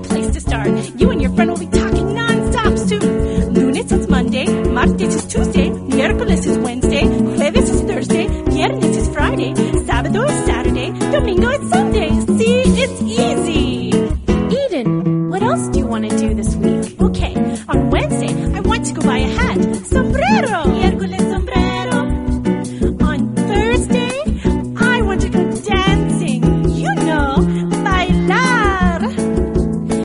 great place to start. You and your friend will be talking non-stop soon. Lunes is Monday, martes is Tuesday, miércoles is Wednesday, jueves is Thursday, viernes is Friday, sábado is Saturday, domingo is Sunday. See, it's easy. Eden, what else do you want to do this